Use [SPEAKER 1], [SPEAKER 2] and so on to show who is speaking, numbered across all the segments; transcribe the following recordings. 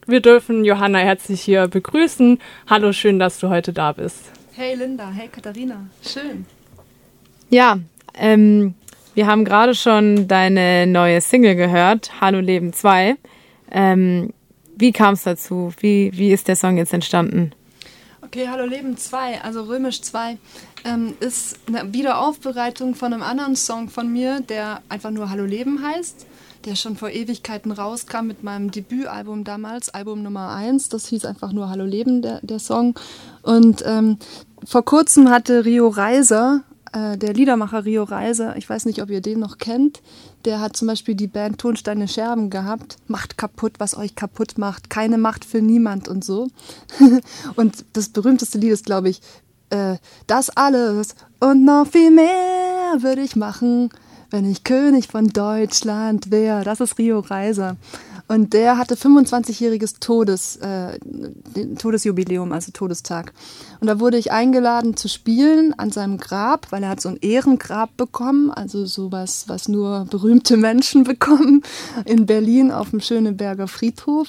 [SPEAKER 1] wir dürfen Johanna herzlich hier begrüßen. Hallo, schön, dass du heute da bist.
[SPEAKER 2] Hey Linda, hey Katharina, schön.
[SPEAKER 3] Ja, wir haben gerade schon deine neue Single gehört, Hallo Leben 2. Wie kam es dazu? Wie ist der Song jetzt entstanden?
[SPEAKER 2] Okay, Hallo Leben 2, also römisch 2, ist eine Wiederaufbereitung von einem anderen Song von mir, der einfach nur Hallo Leben heißt, der schon vor Ewigkeiten rauskam mit meinem Debütalbum damals, Album Nummer 1, das hieß einfach nur Hallo Leben, der Song. Und vor kurzem hatte Rio Reiser, der Liedermacher Rio Reiser, ich weiß nicht, ob ihr den noch kennt, der hat zum Beispiel die Band Tonsteine Scherben gehabt. Macht kaputt, was euch kaputt macht. Keine Macht für niemand und so. Und das berühmteste Lied ist, glaube ich, das alles und noch viel mehr würde ich machen, wenn ich König von Deutschland wäre. Das ist Rio Reiser. Und der hatte 25-jähriges Todesjubiläum, also Todestag. Und da wurde ich eingeladen zu spielen an seinem Grab, weil er hat so ein Ehrengrab bekommen, also sowas, was nur berühmte Menschen bekommen, in Berlin auf dem Schöneberger Friedhof.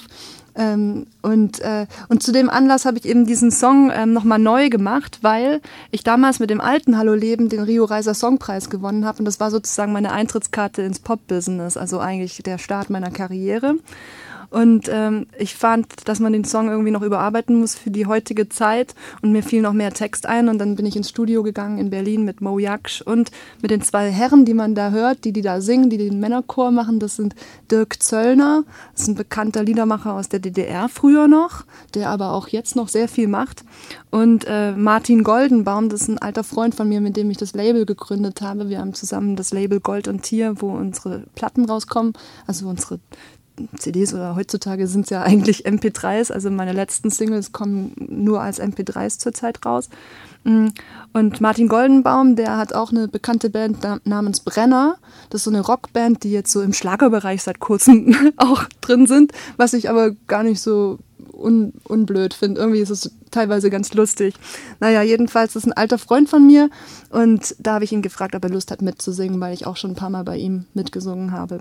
[SPEAKER 2] Und zu dem Anlass habe ich eben diesen Song nochmal neu gemacht, weil ich damals mit dem alten Hallo Leben den Rio Reiser Songpreis gewonnen habe. Und das war sozusagen meine Eintrittskarte ins Pop-Business, also eigentlich der Start meiner Karriere. Und ich fand, dass man den Song irgendwie noch überarbeiten muss für die heutige Zeit. Und mir fiel noch mehr Text ein. Und dann bin ich ins Studio gegangen in Berlin mit Mo Jaksch und mit den zwei Herren, die man da hört, die da singen, die den Männerchor machen. Das sind Dirk Zöllner, das ist ein bekannter Liedermacher aus der DDR früher noch, der aber auch jetzt noch sehr viel macht. Und Martin Goldenbaum, das ist ein alter Freund von mir, mit dem ich das Label gegründet habe. Wir haben zusammen das Label Gold und Tier, wo unsere Platten rauskommen, also unsere CDs oder heutzutage sind es ja eigentlich MP3s, also meine letzten Singles kommen nur als MP3s zurzeit raus. Und Martin Goldenbaum, der hat auch eine bekannte Band namens Brenner. Das ist so eine Rockband, die jetzt so im Schlagerbereich seit kurzem auch drin sind, was ich aber gar nicht so unblöd finde. Irgendwie ist es teilweise ganz lustig. Naja, jedenfalls ist ein alter Freund von mir und da habe ich ihn gefragt, ob er Lust hat mitzusingen, weil ich auch schon ein paar Mal bei ihm mitgesungen habe.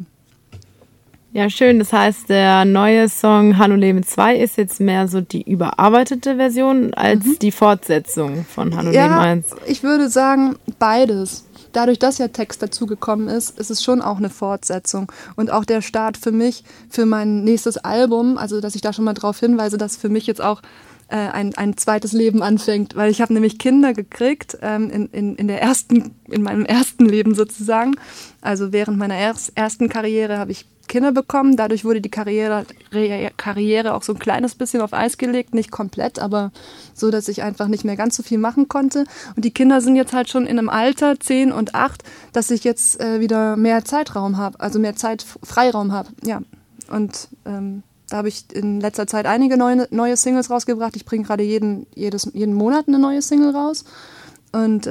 [SPEAKER 3] Ja, schön. Das heißt, der neue Song Hallo Leben 2 ist jetzt mehr so die überarbeitete Version als die Fortsetzung von Hallo Leben 1.
[SPEAKER 2] Ja, ich würde sagen, beides. Dadurch, dass ja Text dazugekommen ist, ist es schon auch eine Fortsetzung. Und auch der Start für mich, für mein nächstes Album, also dass ich da schon mal darauf hinweise, dass für mich jetzt auch ein zweites Leben anfängt. Weil ich habe nämlich Kinder gekriegt in meinem ersten Leben sozusagen. Also während meiner ersten Karriere habe ich Kinder bekommen. Dadurch wurde die Karriere auch so ein kleines bisschen auf Eis gelegt. Nicht komplett, aber so, dass ich einfach nicht mehr ganz so viel machen konnte. Und die Kinder sind jetzt halt schon in einem Alter, 10 und 8, dass ich jetzt wieder mehr Zeitraum habe, also mehr Freiraum habe. Ja. Und da habe ich in letzter Zeit einige neue Singles rausgebracht. Ich bringe gerade jeden Monat eine neue Single raus. Und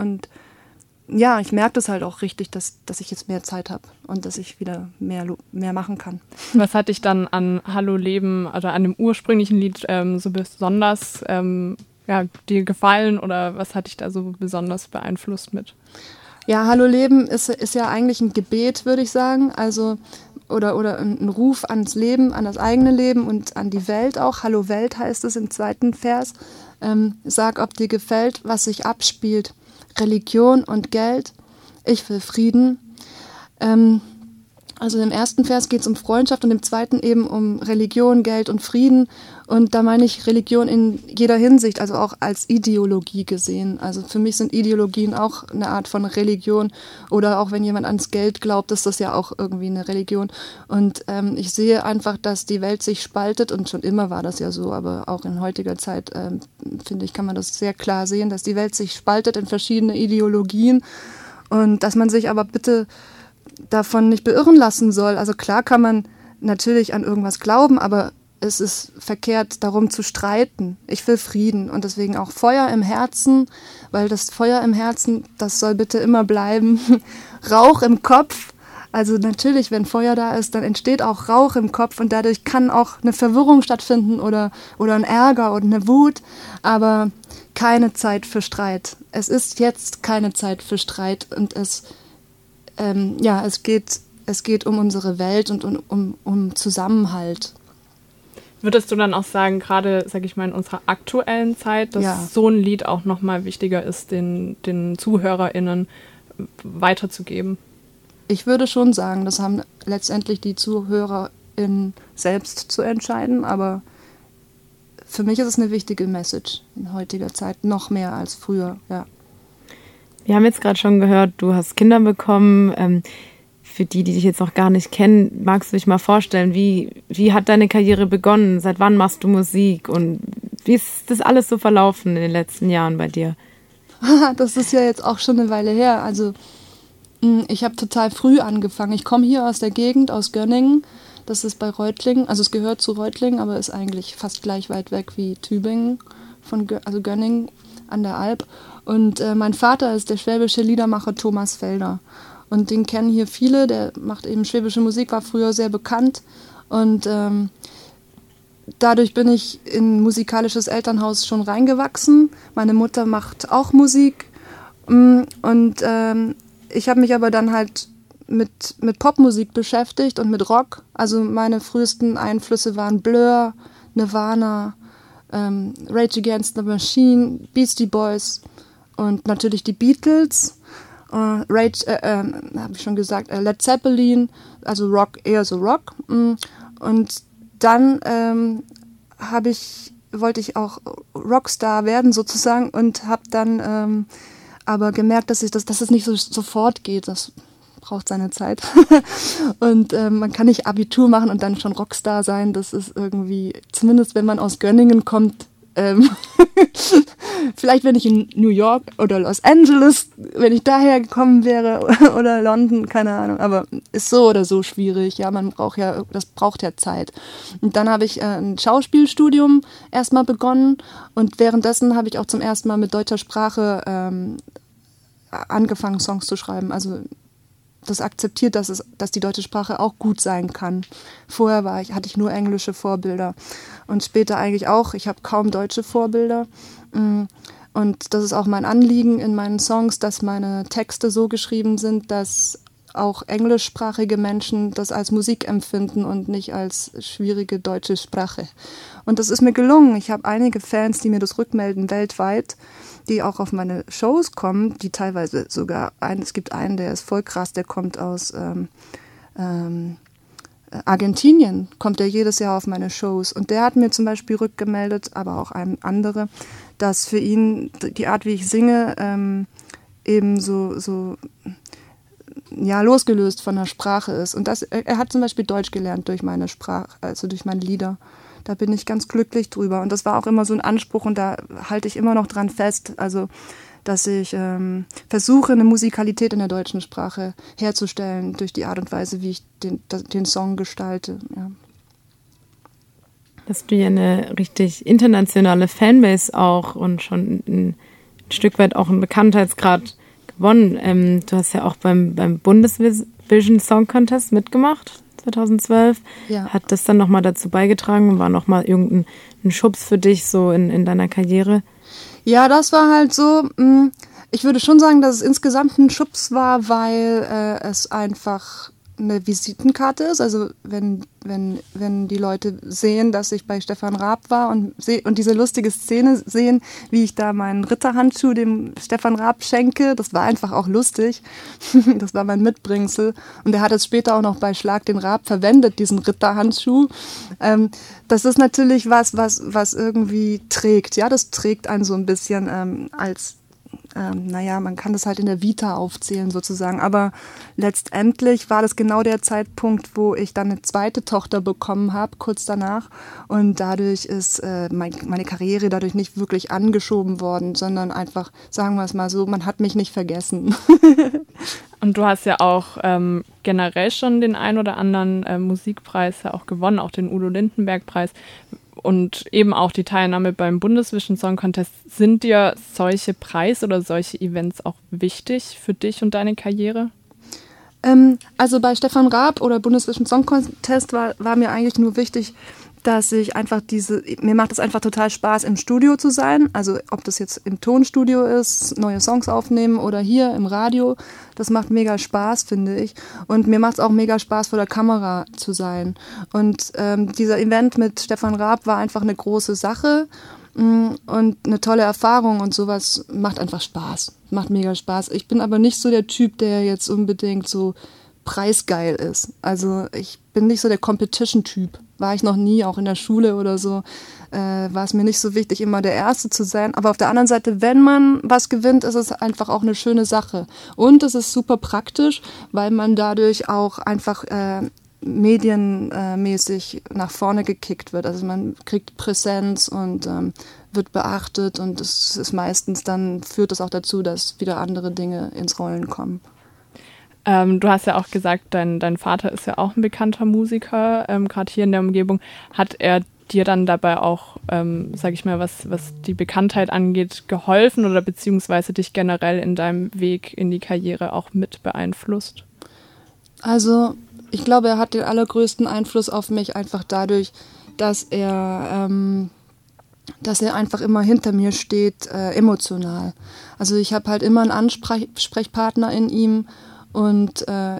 [SPEAKER 2] ja, ich merke das halt auch richtig, dass ich jetzt mehr Zeit habe und dass ich wieder mehr machen kann.
[SPEAKER 1] Was hat dich dann an Hallo Leben oder an dem ursprünglichen Lied so besonders dir gefallen oder was hat dich da so besonders beeinflusst mit?
[SPEAKER 2] Ja, Hallo Leben ist ja eigentlich ein Gebet, würde ich sagen, also oder ein Ruf ans Leben, an das eigene Leben und an die Welt auch. Hallo Welt heißt es im zweiten Vers. Sag, ob dir gefällt, was sich abspielt. Religion und Geld, ich will Frieden. Also im ersten Vers geht es um Freundschaft und im zweiten eben um Religion, Geld und Frieden. Und da meine ich Religion in jeder Hinsicht, also auch als Ideologie gesehen. Also für mich sind Ideologien auch eine Art von Religion. Oder auch wenn jemand ans Geld glaubt, ist das ja auch irgendwie eine Religion. Und ich sehe einfach, dass die Welt sich spaltet und schon immer war das ja so, aber auch in heutiger Zeit, finde ich, kann man das sehr klar sehen, dass die Welt sich spaltet in verschiedene Ideologien und dass man sich aber bitte davon nicht beirren lassen soll. Also klar kann man natürlich an irgendwas glauben, aber es ist verkehrt, darum zu streiten. Ich will Frieden und deswegen auch Feuer im Herzen, weil das Feuer im Herzen, das soll bitte immer bleiben. Rauch im Kopf, also natürlich, wenn Feuer da ist, dann entsteht auch Rauch im Kopf und dadurch kann auch eine Verwirrung stattfinden oder ein Ärger oder eine Wut, aber keine Zeit für Streit. Es ist jetzt keine Zeit für Streit und es geht um unsere Welt und um Zusammenhalt.
[SPEAKER 1] Würdest du dann auch sagen, gerade, sag ich mal, in unserer aktuellen Zeit, dass so ein Lied auch nochmal wichtiger ist, den ZuhörerInnen weiterzugeben?
[SPEAKER 2] Ich würde schon sagen, das haben letztendlich die ZuhörerInnen selbst zu entscheiden, aber für mich ist es eine wichtige Message in heutiger Zeit, noch mehr als früher, ja.
[SPEAKER 3] Wir haben jetzt gerade schon gehört, du hast Kinder bekommen. Für die dich jetzt noch gar nicht kennen, magst du dich mal vorstellen, wie hat deine Karriere begonnen? Seit wann machst du Musik? Und wie ist das alles so verlaufen in den letzten Jahren bei dir?
[SPEAKER 2] Das ist ja jetzt auch schon eine Weile her. Also ich habe total früh angefangen. Ich komme hier aus der Gegend, aus Gönningen. Das ist bei Reutlingen. Also es gehört zu Reutlingen, aber ist eigentlich fast gleich weit weg wie Tübingen, also Gönningen an der Alp. Und mein Vater ist der schwäbische Liedermacher Thomas Felder. Und den kennen hier viele, der macht eben schwäbische Musik, war früher sehr bekannt. Und dadurch bin ich in ein musikalisches Elternhaus schon reingewachsen. Meine Mutter macht auch Musik. Und ich habe mich aber dann halt mit Popmusik beschäftigt und mit Rock. Also meine frühesten Einflüsse waren Blur, Nirvana, Rage Against the Machine, Beastie Boys und natürlich die Beatles. Habe ich schon gesagt, Led Zeppelin, also Rock, eher so Rock. Und dann wollte ich auch Rockstar werden sozusagen und habe dann aber gemerkt, dass es nicht so sofort geht. Das braucht seine Zeit. Und man kann nicht Abitur machen und dann schon Rockstar sein. Das ist irgendwie, zumindest wenn man aus Gönningen kommt, vielleicht wenn ich in New York oder Los Angeles, wenn ich daher gekommen wäre oder London, keine Ahnung, aber ist so oder so schwierig, ja, das braucht ja Zeit. Und dann habe ich ein Schauspielstudium erstmal begonnen und währenddessen habe ich auch zum ersten Mal mit deutscher Sprache angefangen, Songs zu schreiben, also das akzeptiert, dass die deutsche Sprache auch gut sein kann. Vorher hatte ich nur englische Vorbilder und später eigentlich auch. Ich habe kaum deutsche Vorbilder und das ist auch mein Anliegen in meinen Songs, dass meine Texte so geschrieben sind, dass auch englischsprachige Menschen das als Musik empfinden und nicht als schwierige deutsche Sprache. Und das ist mir gelungen. Ich habe einige Fans, die mir das rückmelden weltweit, die auch auf meine Shows kommen, die teilweise sogar, es gibt einen, der ist voll krass, der kommt aus Argentinien, kommt der jedes Jahr auf meine Shows. Und der hat mir zum Beispiel rückgemeldet, aber auch ein anderer, dass für ihn die Art, wie ich singe, eben so losgelöst von der Sprache ist. Und er hat zum Beispiel Deutsch gelernt durch meine Sprache, also durch meine Lieder. Da bin ich ganz glücklich drüber. Und das war auch immer so ein Anspruch und da halte ich immer noch dran fest, also dass ich versuche, eine Musikalität in der deutschen Sprache herzustellen durch die Art und Weise, wie ich den Song gestalte. Ja.
[SPEAKER 3] Hast du ja eine richtig internationale Fanbase auch und schon ein Stück weit auch einen Bekanntheitsgrad gewonnen. Du hast ja auch beim Bundesvision Song Contest mitgemacht. 2012. Ja. Hat das dann nochmal dazu beigetragen? War nochmal irgendein Schubs für dich so in deiner Karriere?
[SPEAKER 2] Ja, das war halt so, ich würde schon sagen, dass es insgesamt ein Schubs war, weil es einfach eine Visitenkarte ist. Also wenn die Leute sehen, dass ich bei Stefan Raab war und diese lustige Szene sehen, wie ich da meinen Ritterhandschuh dem Stefan Raab schenke, das war einfach auch lustig. Das war mein Mitbringsel. Und er hat es später auch noch bei Schlag den Raab verwendet, diesen Ritterhandschuh. Das ist natürlich was irgendwie trägt. Ja, das trägt einen so ein bisschen als man kann das halt in der Vita aufzählen sozusagen, aber letztendlich war das genau der Zeitpunkt, wo ich dann eine zweite Tochter bekommen habe, kurz danach, und dadurch ist meine Karriere dadurch nicht wirklich angeschoben worden, sondern einfach, sagen wir es mal so, man hat mich nicht vergessen.
[SPEAKER 1] Und du hast ja auch generell schon den ein oder anderen Musikpreis ja auch gewonnen, auch den Udo-Lindenberg-Preis. Und eben auch die Teilnahme beim Bundesvision Song Contest. Sind dir solche Preise oder solche Events auch wichtig für dich und deine Karriere?
[SPEAKER 2] Also bei Stefan Raab oder Bundesvision Song Contest war mir eigentlich nur wichtig, dass ich einfach mir macht es einfach total Spaß, im Studio zu sein. Also ob das jetzt im Tonstudio ist, neue Songs aufnehmen oder hier im Radio, das macht mega Spaß, finde ich. Und mir macht es auch mega Spaß, vor der Kamera zu sein. Und dieser Event mit Stefan Raab war einfach eine große Sache und eine tolle Erfahrung und sowas macht einfach Spaß. Macht mega Spaß. Ich bin aber nicht so der Typ, der jetzt unbedingt so preisgeil ist. Also ich bin nicht so der Competition-Typ. War ich noch nie, auch in der Schule oder so. War es mir nicht so wichtig, immer der Erste zu sein. Aber auf der anderen Seite, wenn man was gewinnt, ist es einfach auch eine schöne Sache. Und es ist super praktisch, weil man dadurch auch einfach medienmäßig nach vorne gekickt wird. Also man kriegt Präsenz und wird beachtet und es ist meistens dann, führt es auch dazu, dass wieder andere Dinge ins Rollen kommen.
[SPEAKER 1] Du hast ja auch gesagt, dein Vater ist ja auch ein bekannter Musiker, gerade hier in der Umgebung. Hat er dir dann dabei auch, sag ich mal, was die Bekanntheit angeht, geholfen oder beziehungsweise dich generell in deinem Weg in die Karriere auch mit beeinflusst?
[SPEAKER 2] Also ich glaube, er hat den allergrößten Einfluss auf mich einfach dadurch, dass er einfach immer hinter mir steht, emotional. Also ich habe halt immer einen Ansprechpartner in ihm und er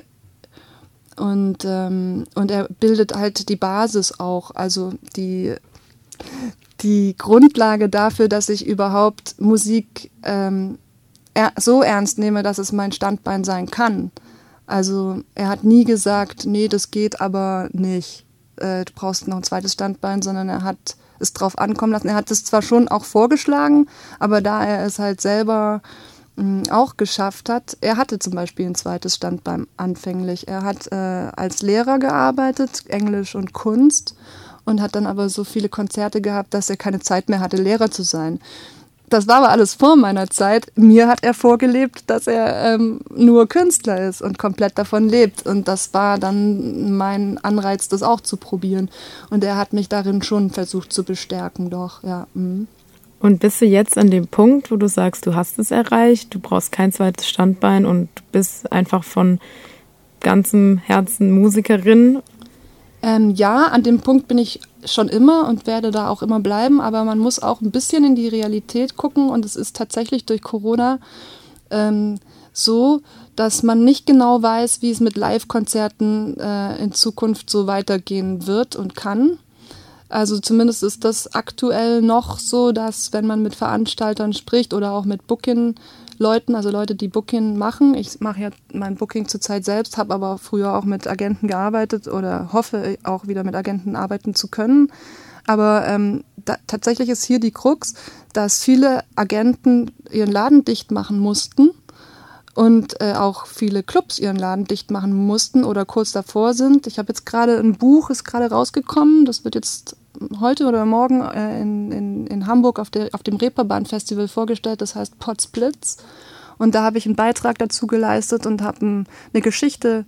[SPEAKER 2] bildet halt die Basis auch, also die Grundlage dafür, dass ich überhaupt Musik so ernst nehme, dass es mein Standbein sein kann. Also er hat nie gesagt, nee, das geht aber nicht, du brauchst noch ein zweites Standbein, sondern er hat es drauf ankommen lassen. Er hat es zwar schon auch vorgeschlagen, aber da er es halt selber auch geschafft hat, er hatte zum Beispiel ein zweites Standbein anfänglich. Er hat als Lehrer gearbeitet, Englisch und Kunst, und hat dann aber so viele Konzerte gehabt, dass er keine Zeit mehr hatte, Lehrer zu sein. Das war aber alles vor meiner Zeit. Mir hat er vorgelebt, dass er nur Künstler ist und komplett davon lebt. Und das war dann mein Anreiz, das auch zu probieren. Und er hat mich darin schon versucht zu bestärken, doch, ja. Mhm.
[SPEAKER 3] Und bist du jetzt an dem Punkt, wo du sagst, du hast es erreicht, du brauchst kein zweites Standbein und du bist einfach von ganzem Herzen Musikerin?
[SPEAKER 2] Ja, an dem Punkt bin ich schon immer und werde da auch immer bleiben, aber man muss auch ein bisschen in die Realität gucken und es ist tatsächlich durch Corona so, dass man nicht genau weiß, wie es mit Live-Konzerten in Zukunft so weitergehen wird und kann. Also zumindest ist das aktuell noch so, dass wenn man mit Veranstaltern spricht oder auch mit Booking-Leuten, also Leute, die Booking machen, ich mache ja mein Booking zurzeit selbst, habe aber früher auch mit Agenten gearbeitet oder hoffe auch wieder mit Agenten arbeiten zu können. Aber tatsächlich ist hier die Krux, dass viele Agenten ihren Laden dicht machen mussten und auch viele Clubs ihren Laden dicht machen mussten oder kurz davor sind. Ich habe jetzt gerade ein Buch, ist gerade rausgekommen, das wird jetzt heute oder morgen in Hamburg auf dem Reeperbahn-Festival vorgestellt, das heißt Potsblitz. Und da habe ich einen Beitrag dazu geleistet und habe eine Geschichte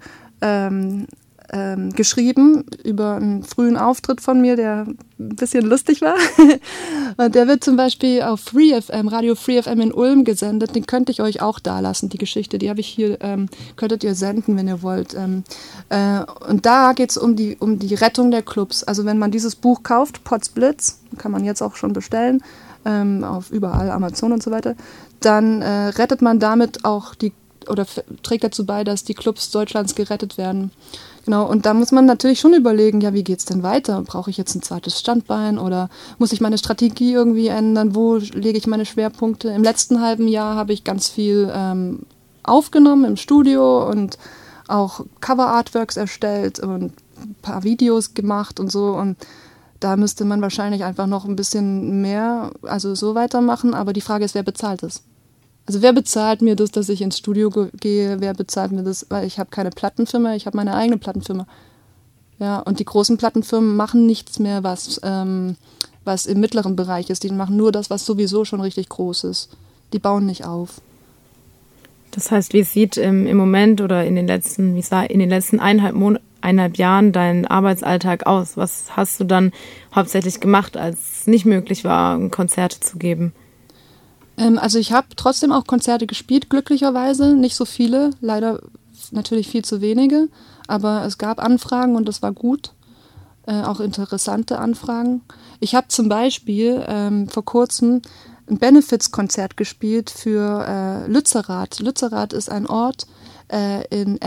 [SPEAKER 2] geschrieben über einen frühen Auftritt von mir, der ein bisschen lustig war. Und der wird zum Beispiel auf Free FM, Radio Free FM in Ulm gesendet. Den könnte ich euch auch da lassen, die Geschichte. Die habe ich hier, könntet ihr senden, wenn ihr wollt. Und da geht es um die Rettung der Clubs. Also wenn man dieses Buch kauft, Potsblitz, kann man jetzt auch schon bestellen, auf überall, Amazon und so weiter, dann rettet man damit auch oder trägt dazu bei, dass die Clubs Deutschlands gerettet werden. Genau, und da muss man natürlich schon überlegen, ja, wie geht's denn weiter? Brauche ich jetzt ein zweites Standbein oder muss ich meine Strategie irgendwie ändern? Wo lege ich meine Schwerpunkte? Im letzten halben Jahr habe ich ganz viel aufgenommen im Studio und auch Cover-Artworks erstellt und ein paar Videos gemacht und so. Und da müsste man wahrscheinlich einfach noch ein bisschen mehr, also so weitermachen. Aber die Frage ist, wer bezahlt es? Also wer bezahlt mir das, dass ich ins Studio gehe? Wer bezahlt mir das? Weil ich habe keine Plattenfirma, ich habe meine eigene Plattenfirma. Ja, und die großen Plattenfirmen machen nichts mehr, was im mittleren Bereich ist. Die machen nur das, was sowieso schon richtig groß ist. Die bauen nicht auf.
[SPEAKER 3] Das heißt, wie sieht im Moment oder in den letzten 1,5 Jahren dein Arbeitsalltag aus? Was hast du dann hauptsächlich gemacht, als es nicht möglich war, Konzerte zu geben?
[SPEAKER 2] Also ich habe trotzdem auch Konzerte gespielt, glücklicherweise. Nicht so viele, leider natürlich viel zu wenige. Aber es gab Anfragen und das war gut. auch interessante Anfragen. Ich habe zum Beispiel vor kurzem ein Benefizkonzert gespielt für Lützerath. Lützerath ist ein Ort in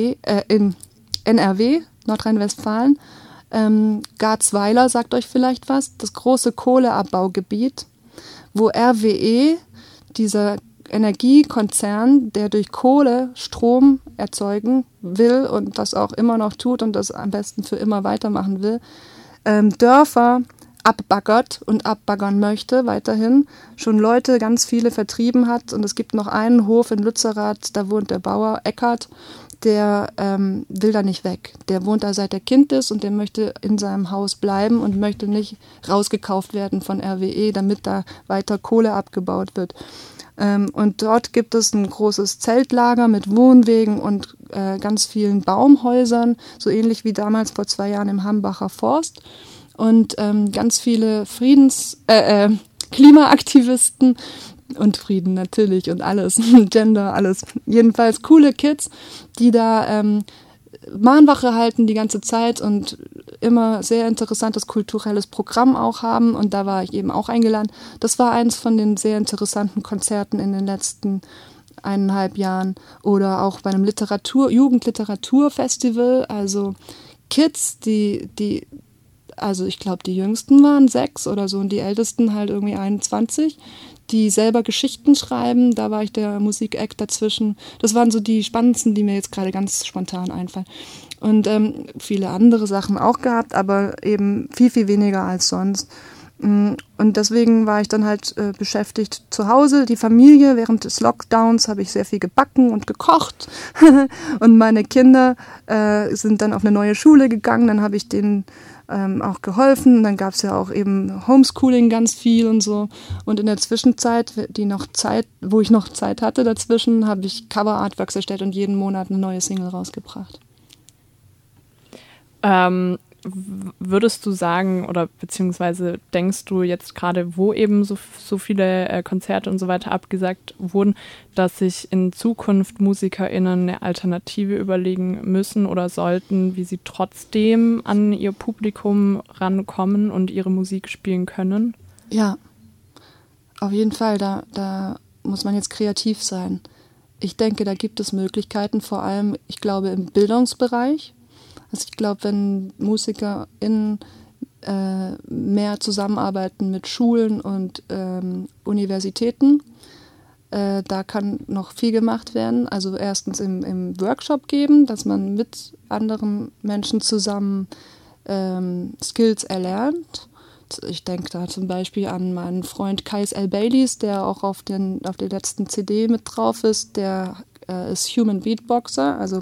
[SPEAKER 2] NRW, Nordrhein-Westfalen. Garzweiler sagt euch vielleicht was, das große Kohleabbaugebiet, wo RWE, dieser Energiekonzern, der durch Kohle Strom erzeugen will und das auch immer noch tut und das am besten für immer weitermachen will, Dörfer abbaggert und abbaggern möchte, weiterhin, schon Leute, ganz viele vertrieben hat. Und es gibt noch einen Hof in Lützerath, da wohnt der Bauer Eckert, der will da nicht weg. Der wohnt da seit er Kind ist und der möchte in seinem Haus bleiben und möchte nicht rausgekauft werden von RWE, damit da weiter Kohle abgebaut wird. Und dort gibt es ein großes Zeltlager mit Wohnwegen und ganz vielen Baumhäusern, so ähnlich wie damals vor 2 Jahren im Hambacher Forst. Und ganz viele Klimaaktivisten und Frieden natürlich und alles, Gender, alles. Jedenfalls coole Kids, die da Mahnwache halten die ganze Zeit und immer sehr interessantes kulturelles Programm auch haben. Und da war ich eben auch eingeladen. Das war eins von den sehr interessanten Konzerten in den letzten 1,5 Jahren. Oder auch bei einem Jugendliteraturfestival. Also Kids, also ich glaube, die Jüngsten waren 6 oder so und die Ältesten halt irgendwie 21, die selber Geschichten schreiben. Da war ich der Musik-Act dazwischen. Das waren so die spannendsten, die mir jetzt gerade ganz spontan einfallen. Und viele andere Sachen auch gehabt, aber eben viel, viel weniger als sonst. Und deswegen war ich dann halt beschäftigt zu Hause. Die Familie, während des Lockdowns habe ich sehr viel gebacken und gekocht. Und meine Kinder sind dann auf eine neue Schule gegangen. Dann habe ich denen auch geholfen. Dann gab es ja auch eben Homeschooling ganz viel und so. Und in der Zwischenzeit, wo ich noch Zeit hatte dazwischen, habe ich Cover-Artworks erstellt und jeden Monat eine neue Single rausgebracht.
[SPEAKER 1] Würdest du sagen oder beziehungsweise denkst du jetzt gerade, wo eben so viele Konzerte und so weiter abgesagt wurden, dass sich in Zukunft MusikerInnen eine Alternative überlegen müssen oder sollten, wie sie trotzdem an ihr Publikum rankommen und ihre Musik spielen können?
[SPEAKER 2] Ja, auf jeden Fall. Da muss man jetzt kreativ sein. Ich denke, da gibt es Möglichkeiten, vor allem, ich glaube, im Bildungsbereich. Also ich glaube, wenn MusikerInnen mehr zusammenarbeiten mit Schulen und Universitäten, da kann noch viel gemacht werden. Also erstens im Workshop geben, dass man mit anderen Menschen zusammen Skills erlernt. Ich denke da zum Beispiel an meinen Freund Kais L. Baileys, der auch auf der letzten CD mit drauf ist. Der ist Human Beatboxer, also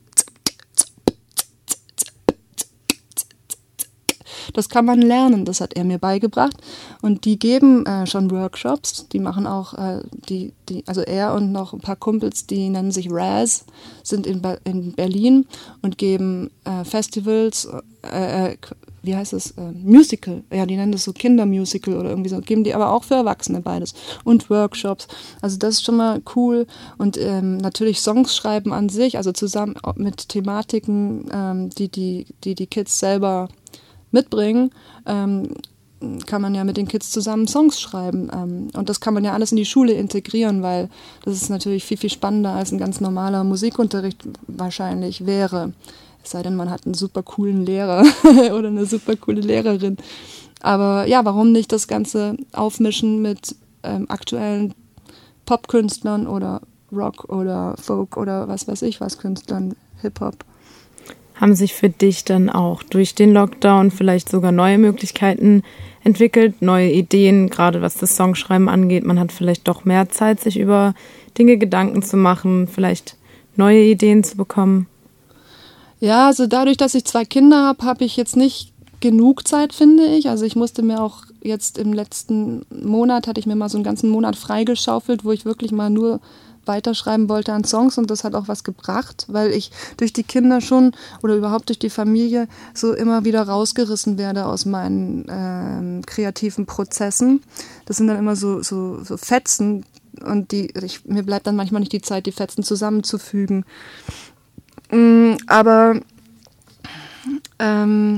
[SPEAKER 2] das kann man lernen, das hat er mir beigebracht. Und die geben schon Workshops, die machen auch, also er und noch ein paar Kumpels, die nennen sich Raz, sind in Berlin und geben Festivals, wie heißt es, Musical, ja, die nennen das so Kindermusical oder irgendwie so, geben die aber auch für Erwachsene beides und Workshops. Also das ist schon mal cool und natürlich Songs schreiben an sich, also zusammen mit Thematiken, die Kids selber mitbringen, kann man ja mit den Kids zusammen Songs schreiben. Und das kann man ja alles in die Schule integrieren, weil das ist natürlich viel, viel spannender als ein ganz normaler Musikunterricht wahrscheinlich wäre. Es sei denn, man hat einen super coolen Lehrer oder eine super coole Lehrerin. Aber ja, warum nicht das Ganze aufmischen mit aktuellen Popkünstlern oder Rock oder Folk oder was weiß ich was Künstlern, Hip-Hop.
[SPEAKER 3] Haben sich für dich dann auch durch den Lockdown vielleicht sogar neue Möglichkeiten entwickelt, neue Ideen, gerade was das Songschreiben angeht? Man hat vielleicht doch mehr Zeit, sich über Dinge Gedanken zu machen, vielleicht neue Ideen zu bekommen?
[SPEAKER 2] Ja, also dadurch, dass ich 2 Kinder habe, habe ich jetzt nicht genug Zeit, finde ich. Also ich musste mir auch jetzt im letzten Monat, hatte ich mir mal so einen ganzen Monat freigeschaufelt, wo ich wirklich mal nur weiterschreiben wollte an Songs und das hat auch was gebracht, weil ich durch die Kinder schon oder überhaupt durch die Familie so immer wieder rausgerissen werde aus meinen kreativen Prozessen. Das sind dann immer so Fetzen und mir bleibt dann manchmal nicht die Zeit, die Fetzen zusammenzufügen. Aber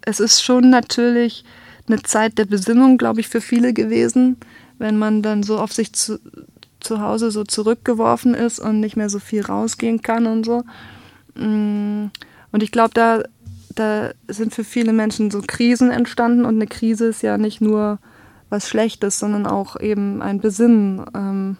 [SPEAKER 2] es ist schon natürlich eine Zeit der Besinnung, glaube ich, für viele gewesen, wenn man dann so auf sich zu Hause so zurückgeworfen ist und nicht mehr so viel rausgehen kann und so. Und ich glaube, da sind für viele Menschen so Krisen entstanden und eine Krise ist ja nicht nur was Schlechtes, sondern auch eben ein Besinnen.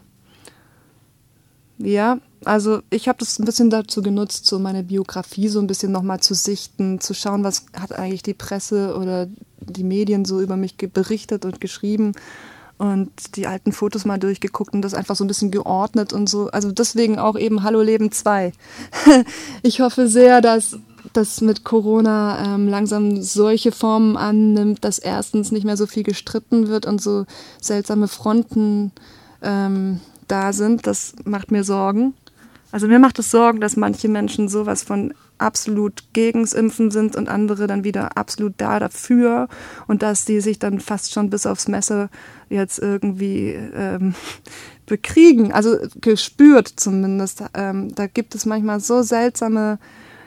[SPEAKER 2] Ja, also ich habe das ein bisschen dazu genutzt, so meine Biografie so ein bisschen nochmal zu sichten, zu schauen, was hat eigentlich die Presse oder die Medien so über mich berichtet und geschrieben und die alten Fotos mal durchgeguckt und das einfach so ein bisschen geordnet und so. Also deswegen auch eben Hallo Leben 2. Ich hoffe sehr, dass das mit Corona langsam solche Formen annimmt, dass erstens nicht mehr so viel gestritten wird und so seltsame Fronten da sind. Das macht mir Sorgen. Also mir macht es Sorgen, dass manche Menschen sowas von absolut gegens Impfen sind und andere dann wieder absolut dafür und dass die sich dann fast schon bis aufs Messer jetzt irgendwie bekriegen, also gespürt zumindest. Da gibt es manchmal so seltsame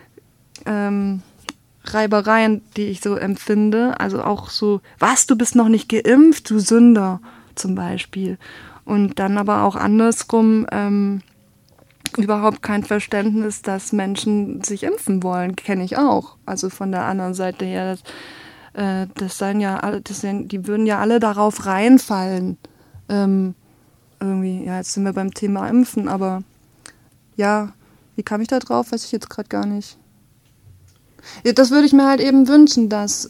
[SPEAKER 2] Reibereien, die ich so empfinde. Also auch so, was, du bist noch nicht geimpft, du Sünder zum Beispiel. Und dann aber auch andersrum überhaupt kein Verständnis, dass Menschen sich impfen wollen, kenne ich auch. Also von der anderen Seite her, das seien ja alle, die würden ja alle darauf reinfallen. Irgendwie, ja, jetzt sind wir beim Thema Impfen, aber ja, wie kam ich da drauf, weiß ich jetzt gerade gar nicht. Ja, das würde ich mir halt eben wünschen, dass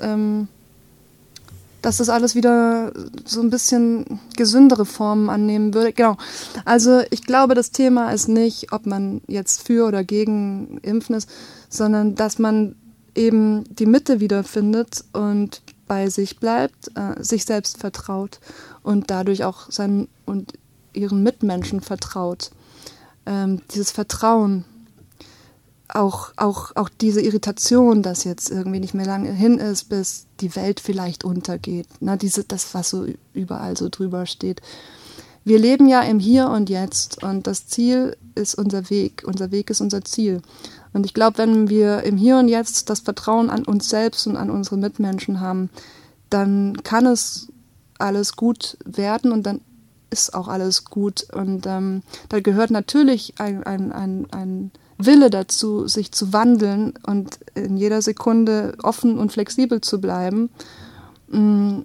[SPEAKER 2] das alles wieder so ein bisschen gesündere Formen annehmen würde. Genau. Also ich glaube, das Thema ist nicht, ob man jetzt für oder gegen Impfen ist, sondern dass man eben die Mitte wiederfindet und bei sich bleibt, sich selbst vertraut und dadurch auch seinen und ihren Mitmenschen vertraut. Dieses Vertrauen, auch diese Irritation, dass jetzt irgendwie nicht mehr lange hin ist, bis die Welt vielleicht untergeht. Na, das, was so überall so drüber steht. Wir leben ja im Hier und Jetzt und das Ziel ist unser Weg. Unser Weg ist unser Ziel. Und ich glaube, wenn wir im Hier und Jetzt das Vertrauen an uns selbst und an unsere Mitmenschen haben, dann kann es alles gut werden und dann ist auch alles gut. Und da gehört natürlich ein Wille dazu, sich zu wandeln und in jeder Sekunde offen und flexibel zu bleiben. Und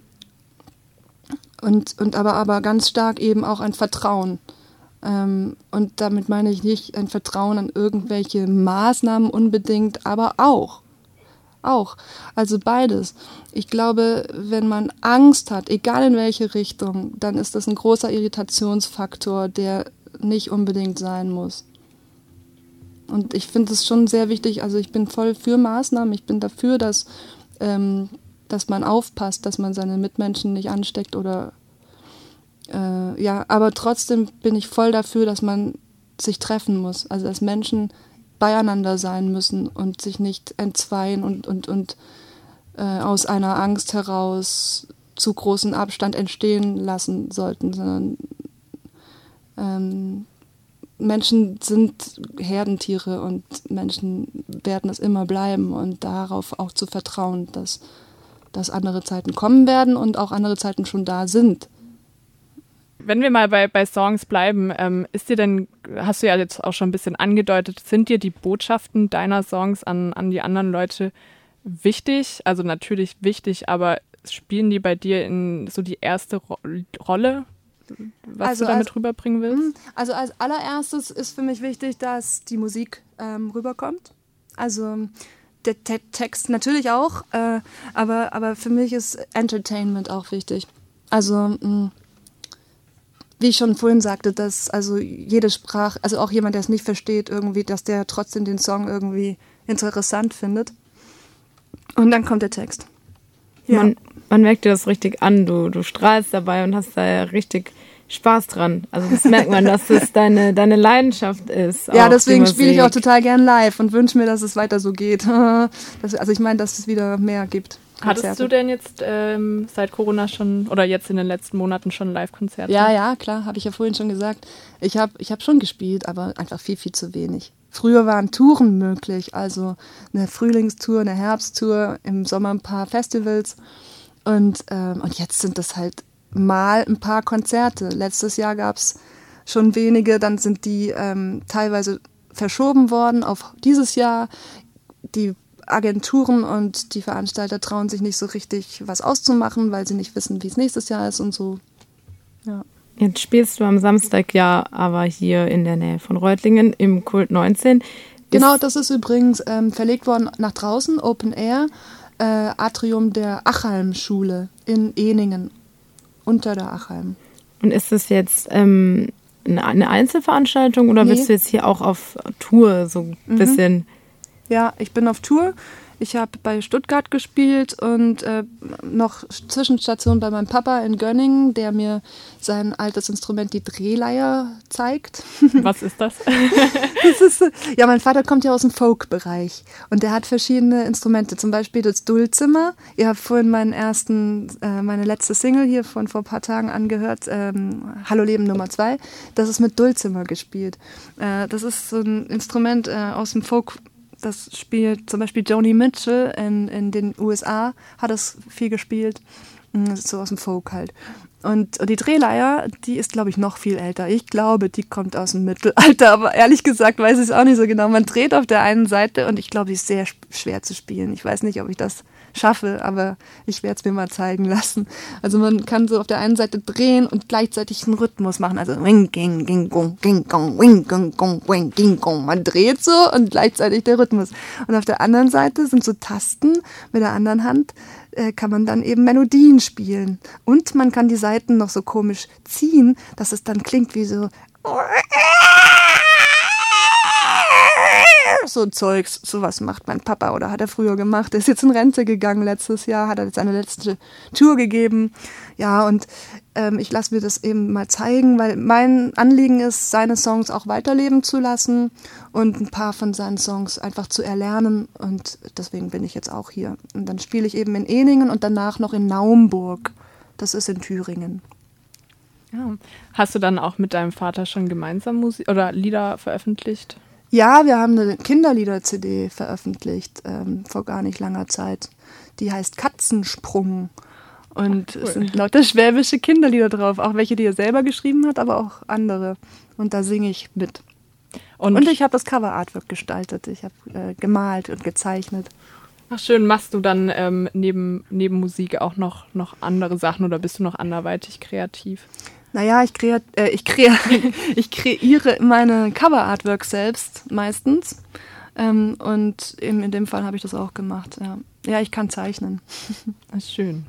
[SPEAKER 2] aber ganz stark eben auch ein Vertrauen. Und damit meine ich nicht ein Vertrauen an irgendwelche Maßnahmen unbedingt, aber auch. Also beides. Ich glaube, wenn man Angst hat, egal in welche Richtung, dann ist das ein großer Irritationsfaktor, der nicht unbedingt sein muss. Und ich finde es schon sehr wichtig, also ich bin voll für Maßnahmen, ich bin dafür, dass man aufpasst, dass man seine Mitmenschen nicht ansteckt oder aber trotzdem bin ich voll dafür, dass man sich treffen muss, also dass Menschen beieinander sein müssen und sich nicht entzweien und aus einer Angst heraus zu großen Abstand entstehen lassen sollten, sondern Menschen sind Herdentiere und Menschen werden es immer bleiben und darauf auch zu vertrauen, dass andere Zeiten kommen werden und auch andere Zeiten schon da sind.
[SPEAKER 1] Wenn wir mal bei Songs bleiben, hast du ja jetzt auch schon ein bisschen angedeutet, sind dir die Botschaften deiner Songs an die anderen Leute wichtig? Also natürlich wichtig, aber spielen die bei dir in so die erste Rolle? Was du damit rüberbringen willst?
[SPEAKER 2] Also als allererstes ist für mich wichtig, dass die Musik rüberkommt. Also der Text natürlich auch, aber für mich ist Entertainment auch wichtig. Also wie ich schon vorhin sagte, dass also jede Sprache, also auch jemand, der es nicht versteht irgendwie, dass der trotzdem den Song irgendwie interessant findet. Und dann kommt der Text.
[SPEAKER 3] Ja. Man merkt dir das richtig an, du strahlst dabei und hast da ja richtig Spaß dran. Also das merkt man, dass es deine Leidenschaft ist.
[SPEAKER 2] Ja, deswegen spiele ich auch total gern live und wünsche mir, dass es weiter so geht. Also ich meine, dass es wieder mehr gibt. Konzerte.
[SPEAKER 1] Hattest du denn jetzt seit Corona schon oder jetzt in den letzten Monaten schon Live-Konzerte?
[SPEAKER 2] Ja, klar, habe ich ja vorhin schon gesagt. Ich hab schon gespielt, aber einfach viel, viel zu wenig. früher waren Touren möglich, also eine Frühlingstour, eine Herbsttour, im Sommer ein paar Festivals und jetzt sind das halt mal ein paar Konzerte. Letztes Jahr gab es schon wenige, dann sind die teilweise verschoben worden auf dieses Jahr. Die Agenturen und die Veranstalter trauen sich nicht so richtig was auszumachen, weil sie nicht wissen, wie es nächstes Jahr ist und so. Ja.
[SPEAKER 3] Jetzt spielst du am Samstag ja aber hier in der Nähe von Reutlingen im Kult 19.
[SPEAKER 2] Genau, das ist übrigens verlegt worden nach draußen, Open Air, Atrium der Achalm-Schule in Ehningen, unter der Achalm.
[SPEAKER 3] Und ist das jetzt eine Einzelveranstaltung oder bist du jetzt hier auch auf Tour so ein bisschen?
[SPEAKER 2] Ja, ich bin auf Tour. Ich habe bei Stuttgart gespielt und noch Zwischenstation bei meinem Papa in Gönningen, der mir sein altes Instrument, die Drehleier, zeigt.
[SPEAKER 1] Was ist das?
[SPEAKER 2] Mein Vater kommt ja aus dem Folk-Bereich und der hat verschiedene Instrumente, zum Beispiel das Dulcimer. Ihr habt vorhin meine letzte Single hier von vor ein paar Tagen angehört, Hallo Leben Nummer 2. Das ist mit Dulcimer gespielt. Das ist so ein Instrument aus dem Folk. Das spielt zum Beispiel Joni Mitchell in den USA, hat es viel gespielt, so aus dem Folk halt. Und die Drehleier, die ist, glaube ich, noch viel älter. Ich glaube, die kommt aus dem Mittelalter, aber ehrlich gesagt weiß ich es auch nicht so genau. Man dreht auf der einen Seite und ich glaube, die ist sehr schwer zu spielen. Ich weiß nicht, ob ich das schaffe, aber ich werde es mir mal zeigen lassen. Also man kann so auf der einen Seite drehen und gleichzeitig einen Rhythmus machen. Also wing, ging, ging, gong, ging, gong, wing, gong, gong, wing, ging, gong. Man dreht so und gleichzeitig der Rhythmus. Und auf der anderen Seite sind so Tasten mit der anderen Hand, kann man dann eben Melodien spielen. Und man kann die Saiten noch so komisch ziehen, dass es dann klingt wie so Zeugs. Sowas macht mein Papa oder hat er früher gemacht. Er ist jetzt in Rente gegangen letztes Jahr, hat er jetzt eine letzte Tour gegeben. Ja, und ich lasse mir das eben mal zeigen, weil mein Anliegen ist, seine Songs auch weiterleben zu lassen und ein paar von seinen Songs einfach zu erlernen. Und deswegen bin ich jetzt auch hier. Und dann spiele ich eben in Ehningen und danach noch in Naumburg. Das ist in Thüringen.
[SPEAKER 1] Ja. Hast du dann auch mit deinem Vater schon gemeinsam Musik oder Lieder veröffentlicht?
[SPEAKER 2] Ja, wir haben eine Kinderlieder-CD veröffentlicht vor gar nicht langer Zeit. Die heißt Katzensprung. Und es sind lauter schwäbische Kinderlieder drauf. Auch welche, die er selber geschrieben hat, aber auch andere. Und da singe ich mit. Und ich habe das Cover-Artwork gestaltet. Ich habe gemalt und gezeichnet.
[SPEAKER 1] Ach schön, machst du dann neben Musik auch noch andere Sachen oder bist du noch anderweitig kreativ?
[SPEAKER 2] Naja, ich kreiere meine Cover-Artworks selbst meistens. Und eben in dem Fall habe ich das auch gemacht. Ja, ich kann zeichnen.
[SPEAKER 1] Das ist schön.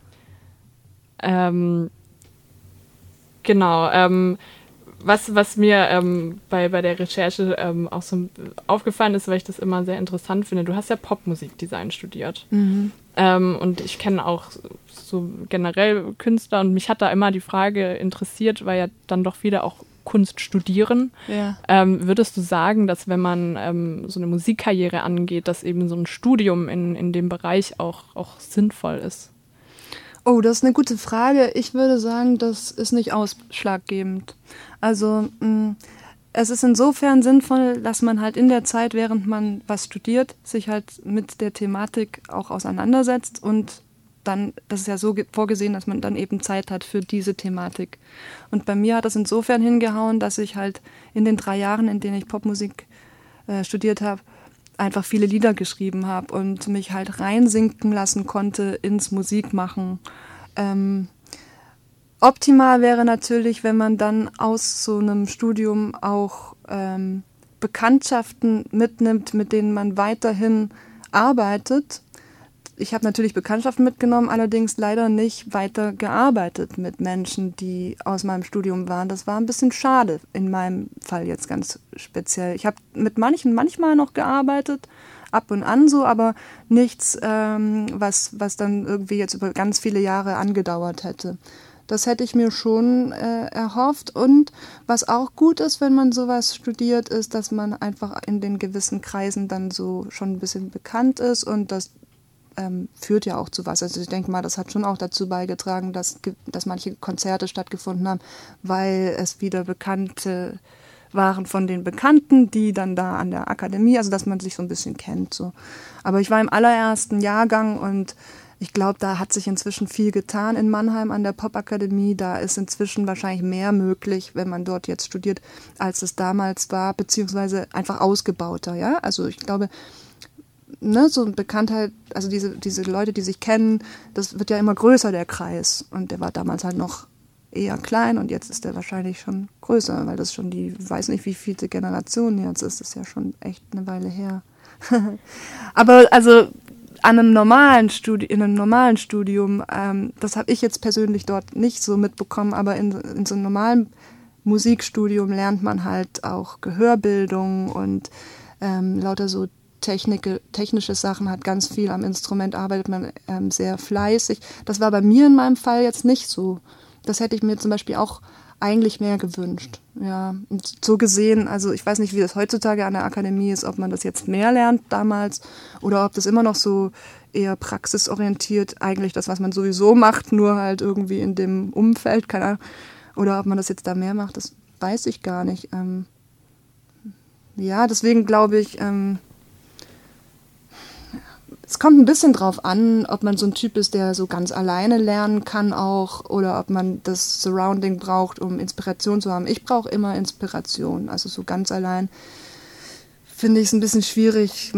[SPEAKER 1] Genau. Was mir bei der Recherche auch so aufgefallen ist, weil ich das immer sehr interessant finde, du hast ja Popmusikdesign studiert.
[SPEAKER 2] Mhm.
[SPEAKER 1] Und ich kenne auch so generell Künstler und mich hat da immer die Frage interessiert, weil ja dann doch viele auch Kunst studieren.
[SPEAKER 2] Ja.
[SPEAKER 1] Würdest du sagen, dass wenn man so eine Musikkarriere angeht, dass eben so ein Studium in dem Bereich auch sinnvoll ist?
[SPEAKER 2] Oh, das ist eine gute Frage. Ich würde sagen, das ist nicht ausschlaggebend. Also es ist insofern sinnvoll, dass man halt in der Zeit, während man was studiert, sich halt mit der Thematik auch auseinandersetzt und dann, das ist ja so vorgesehen, dass man dann eben Zeit hat für diese Thematik. Und bei mir hat das insofern hingehauen, dass ich halt in den 3 Jahren, in denen ich Popmusik studiert habe, einfach viele Lieder geschrieben habe und mich halt reinsinken lassen konnte ins Musikmachen. Optimal wäre natürlich, wenn man dann aus so einem Studium auch Bekanntschaften mitnimmt, mit denen man weiterhin arbeitet. Ich habe natürlich Bekanntschaften mitgenommen, allerdings leider nicht weiter gearbeitet mit Menschen, die aus meinem Studium waren. Das war ein bisschen schade, in meinem Fall jetzt ganz speziell. Ich habe mit manchen manchmal noch gearbeitet, ab und an so, aber nichts, was dann irgendwie jetzt über ganz viele Jahre angedauert hätte. Das hätte ich mir schon erhofft. Und was auch gut ist, wenn man sowas studiert, ist, dass man einfach in den gewissen Kreisen dann so schon ein bisschen bekannt ist und das führt ja auch zu was. Also ich denke mal, das hat schon auch dazu beigetragen, dass manche Konzerte stattgefunden haben, weil es wieder bekannte waren von den Bekannten, die dann da an der Akademie, also dass man sich so ein bisschen kennt. So. Aber ich war im allerersten Jahrgang und ich glaube, da hat sich inzwischen viel getan in Mannheim an der Popakademie. Da ist inzwischen wahrscheinlich mehr möglich, wenn man dort jetzt studiert, als es damals war, beziehungsweise einfach ausgebauter. Ja? Also ich glaube, ne, so eine Bekanntheit, also diese Leute, die sich kennen, das wird ja immer größer, der Kreis. Und der war damals halt noch eher klein und jetzt ist der wahrscheinlich schon größer, weil das schon die, weiß nicht wie vielte Generation jetzt ist, das ist ja schon echt eine Weile her. Aber also in einem normalen Studium, das habe ich jetzt persönlich dort nicht so mitbekommen, aber in so einem normalen Musikstudium lernt man halt auch Gehörbildung und lauter so technische Sachen, hat ganz viel am Instrument, arbeitet man sehr fleißig. Das war bei mir in meinem Fall jetzt nicht so. Das hätte ich mir zum Beispiel auch eigentlich mehr gewünscht. Ja, und so gesehen, also ich weiß nicht, wie das heutzutage an der Akademie ist, ob man das jetzt mehr lernt damals oder ob das immer noch so eher praxisorientiert eigentlich das, was man sowieso macht, nur halt irgendwie in dem Umfeld, keine Ahnung. Oder ob man das jetzt da mehr macht, das weiß ich gar nicht. Ja, deswegen glaube ich, es kommt ein bisschen drauf an, ob man so ein Typ ist, der so ganz alleine lernen kann auch oder ob man das Surrounding braucht, um Inspiration zu haben. Ich brauche immer Inspiration, also so ganz allein finde ich es ein bisschen schwierig.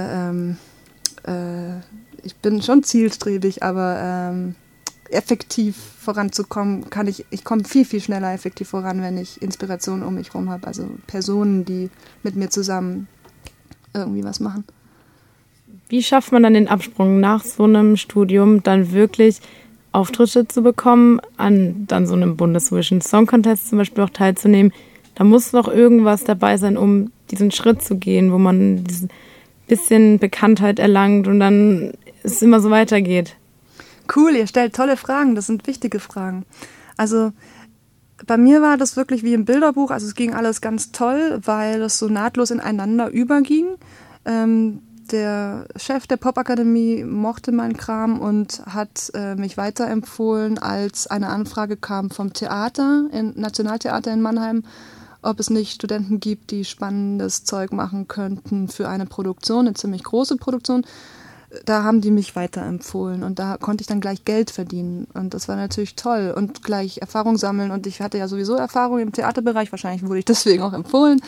[SPEAKER 2] Ich bin schon zielstrebig, aber effektiv voranzukommen ich komme viel, viel schneller effektiv voran, wenn ich Inspiration um mich herum habe, also Personen, die mit mir zusammen irgendwie was machen.
[SPEAKER 3] Wie schafft man dann den Absprung nach so einem Studium, dann wirklich Auftritte zu bekommen, an dann so einem Bundesvision Song Contest zum Beispiel auch teilzunehmen? Da muss doch irgendwas dabei sein, um diesen Schritt zu gehen, wo man dieses bisschen Bekanntheit erlangt und dann es immer so weitergeht.
[SPEAKER 2] Cool, ihr stellt tolle Fragen, das sind wichtige Fragen. Also bei mir war das wirklich wie im Bilderbuch, also es ging alles ganz toll, weil es so nahtlos ineinander überging. Der Chef der Popakademie mochte meinen Kram und hat mich weiterempfohlen, als eine Anfrage kam vom Nationaltheater in Mannheim, ob es nicht Studenten gibt, die spannendes Zeug machen könnten für eine Produktion, eine ziemlich große Produktion. Da haben die mich weiterempfohlen und da konnte ich dann gleich Geld verdienen und das war natürlich toll und gleich Erfahrung sammeln und ich hatte ja sowieso Erfahrung im Theaterbereich, wahrscheinlich wurde ich deswegen auch empfohlen.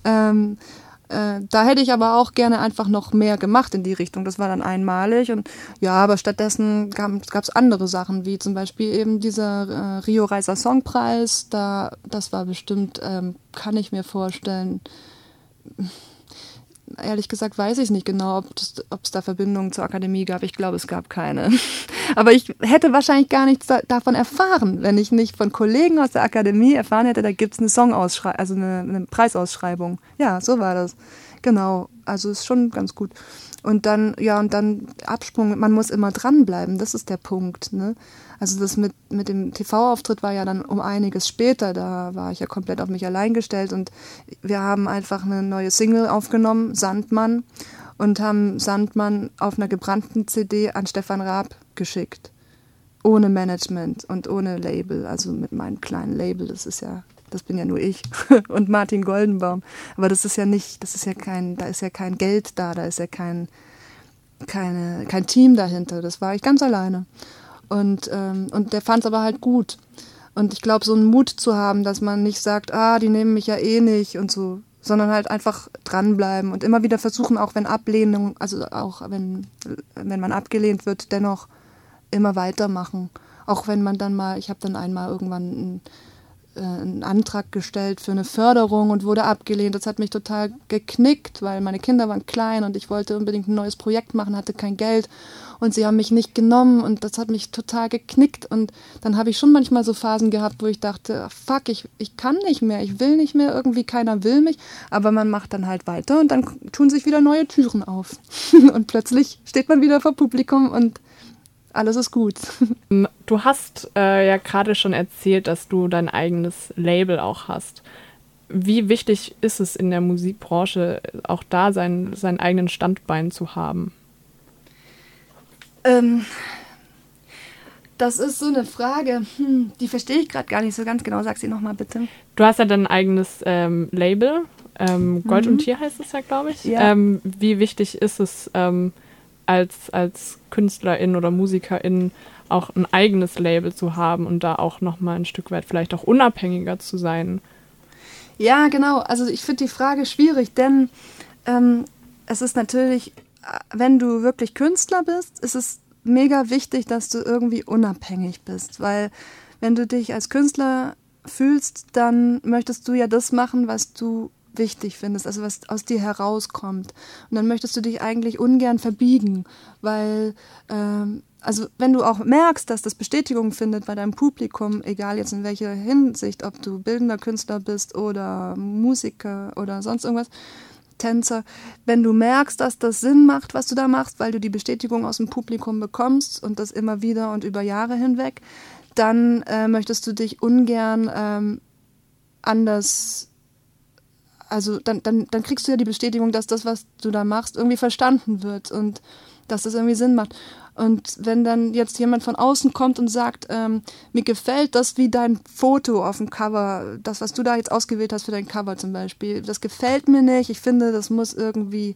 [SPEAKER 2] Da hätte ich aber auch gerne einfach noch mehr gemacht in die Richtung. Das war dann einmalig und ja, aber stattdessen gab es andere Sachen, wie zum Beispiel eben dieser Rio Reiser Songpreis. Das war bestimmt, kann ich mir vorstellen. Ehrlich gesagt weiß ich nicht genau, ob es da Verbindungen zur Akademie gab. Ich glaube, es gab keine. Aber ich hätte wahrscheinlich gar nichts davon erfahren, wenn ich nicht von Kollegen aus der Akademie erfahren hätte, da gibt es eine Preisausschreibung. Ja, so war das. Genau, also ist schon ganz gut. Und dann Absprung, man muss immer dranbleiben, das ist der Punkt, ne? Also das mit dem TV-Auftritt war ja dann um einiges später, da war ich ja komplett auf mich allein gestellt und wir haben einfach eine neue Single aufgenommen, Sandmann, und haben Sandmann auf einer gebrannten CD an Stefan Raab geschickt. Ohne Management und ohne Label, also mit meinem kleinen Label, das bin ja nur ich und Martin Goldenbaum. Aber da ist ja kein Geld da ist ja kein Team dahinter. Das war ich ganz alleine. Und der fand es aber halt gut. Und ich glaube, so einen Mut zu haben, dass man nicht sagt, die nehmen mich ja eh nicht und so, sondern halt einfach dranbleiben und immer wieder versuchen, auch wenn Ablehnung, also auch wenn man abgelehnt wird, dennoch immer weitermachen. Auch wenn man dann mal, ich habe dann einmal irgendwann einen Antrag gestellt für eine Förderung und wurde abgelehnt. Das hat mich total geknickt, weil meine Kinder waren klein und ich wollte unbedingt ein neues Projekt machen, hatte kein Geld und sie haben mich nicht genommen und das hat mich total geknickt und dann habe ich schon manchmal so Phasen gehabt, wo ich dachte, fuck, ich kann nicht mehr, ich will nicht mehr, irgendwie keiner will mich, aber man macht dann halt weiter und dann tun sich wieder neue Türen auf und plötzlich steht man wieder vor Publikum und alles ist gut.
[SPEAKER 1] Du hast ja gerade schon erzählt, dass du dein eigenes Label auch hast. Wie wichtig ist es in der Musikbranche, auch da seinen eigenen Standbein zu haben?
[SPEAKER 2] Das ist so eine Frage, die verstehe ich gerade gar nicht so ganz genau. Sag sie nochmal bitte.
[SPEAKER 1] Du hast ja dein eigenes Label, Gold und Tier heißt es ja, glaube ich.
[SPEAKER 2] Ja.
[SPEAKER 1] Wie wichtig ist es, als Künstlerin oder Musikerin auch ein eigenes Label zu haben und da auch nochmal ein Stück weit vielleicht auch unabhängiger zu sein?
[SPEAKER 2] Ja, genau. Also ich finde die Frage schwierig, denn es ist natürlich, wenn du wirklich Künstler bist, ist es mega wichtig, dass du irgendwie unabhängig bist, weil wenn du dich als Künstler fühlst, dann möchtest du ja das machen, was du wichtig findest, also was aus dir herauskommt. Und dann möchtest du dich eigentlich ungern verbiegen, weil, also wenn du auch merkst, dass das Bestätigung findet bei deinem Publikum, egal jetzt in welcher Hinsicht, ob du bildender Künstler bist oder Musiker oder sonst irgendwas, Tänzer, wenn du merkst, dass das Sinn macht, was du da machst, weil du die Bestätigung aus dem Publikum bekommst und das immer wieder und über Jahre hinweg, dann möchtest du dich ungern anders, also dann kriegst du ja die Bestätigung, dass das, was du da machst, irgendwie verstanden wird und dass das irgendwie Sinn macht. Und wenn dann jetzt jemand von außen kommt und sagt, mir gefällt das wie dein Foto auf dem Cover, das, was du da jetzt ausgewählt hast für dein Cover zum Beispiel, das gefällt mir nicht, ich finde, das muss irgendwie,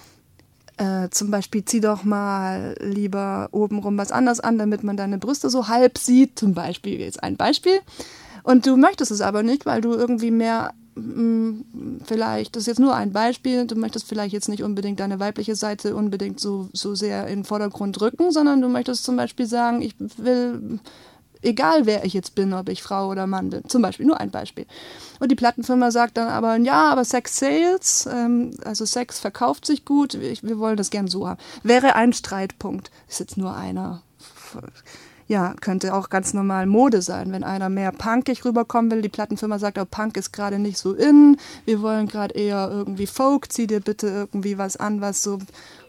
[SPEAKER 2] zum Beispiel zieh doch mal lieber obenrum was anderes an, damit man deine Brüste so halb sieht, zum Beispiel, jetzt ein Beispiel. Und du möchtest es aber nicht, weil du irgendwie mehr, vielleicht, das ist jetzt nur ein Beispiel, du möchtest vielleicht jetzt nicht unbedingt deine weibliche Seite unbedingt so sehr in den Vordergrund rücken, sondern du möchtest zum Beispiel sagen, ich will, egal wer ich jetzt bin, ob ich Frau oder Mann bin, zum Beispiel, nur ein Beispiel. Und die Plattenfirma sagt dann aber, ja, aber Sex Sales, also Sex verkauft sich gut, wir wollen das gern so haben. Wäre ein Streitpunkt, ist jetzt nur einer. Ja, könnte auch ganz normal Mode sein, wenn einer mehr punkig rüberkommen will. Die Plattenfirma sagt, oh, Punk ist gerade nicht so in, wir wollen gerade eher irgendwie Folk, zieh dir bitte irgendwie was an, was so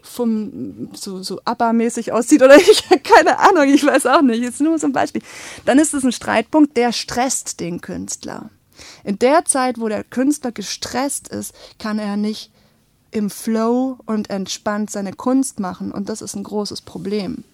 [SPEAKER 2] ABBA-mäßig aussieht oder ich, keine Ahnung, ich weiß auch nicht, ist nur so ein Beispiel. Dann ist es ein Streitpunkt, der stresst den Künstler. In der Zeit, wo der Künstler gestresst ist, kann er nicht im Flow und entspannt seine Kunst machen und das ist ein großes Problem.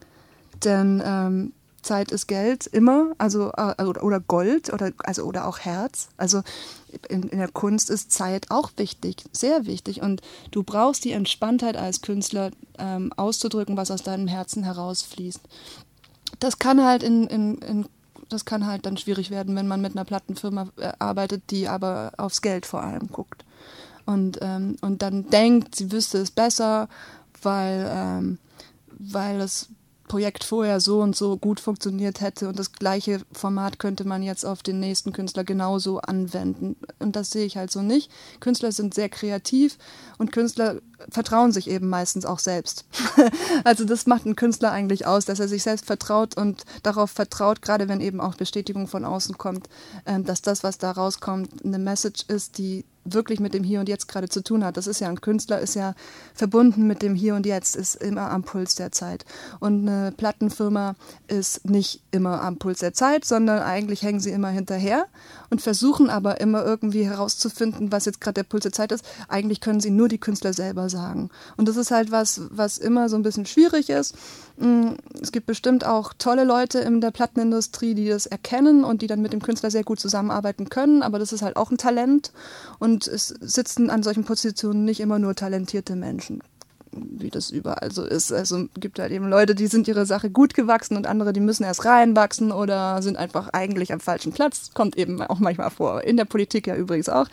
[SPEAKER 2] Denn Zeit ist Geld immer, also oder Gold oder auch Herz. Also in der Kunst ist Zeit auch wichtig, sehr wichtig. Und du brauchst die Entspanntheit als Künstler, auszudrücken, was aus deinem Herzen herausfließt. Das kann halt das kann halt dann schwierig werden, wenn man mit einer Plattenfirma arbeitet, die aber aufs Geld vor allem guckt. Und dann denkt, sie wüsste es besser, weil das Projekt vorher so und so gut funktioniert hätte und das gleiche Format könnte man jetzt auf den nächsten Künstler genauso anwenden. Und das sehe ich halt so nicht. Künstler sind sehr kreativ und Künstler vertrauen sich eben meistens auch selbst. Also das macht ein Künstler eigentlich aus, dass er sich selbst vertraut und darauf vertraut, gerade wenn eben auch Bestätigung von außen kommt, dass das, was da rauskommt, eine Message ist, die wirklich mit dem Hier und Jetzt gerade zu tun hat. Das ist ja, ein Künstler ist ja verbunden mit dem Hier und Jetzt, ist immer am Puls der Zeit. Und eine Plattenfirma ist nicht immer am Puls der Zeit, sondern eigentlich hängen sie immer hinterher und versuchen aber immer irgendwie herauszufinden, was jetzt gerade der Puls der Zeit ist. Eigentlich können sie nur die Künstler selber sagen. Und das ist halt was immer so ein bisschen schwierig ist. Es gibt bestimmt auch tolle Leute in der Plattenindustrie, die das erkennen und die dann mit dem Künstler sehr gut zusammenarbeiten können, aber das ist halt auch ein Talent und es sitzen an solchen Positionen nicht immer nur talentierte Menschen, wie das überall so ist. Also gibt halt eben Leute, die sind ihre Sache gut gewachsen und andere, die müssen erst reinwachsen oder sind einfach eigentlich am falschen Platz. Kommt eben auch manchmal vor. In der Politik ja übrigens auch.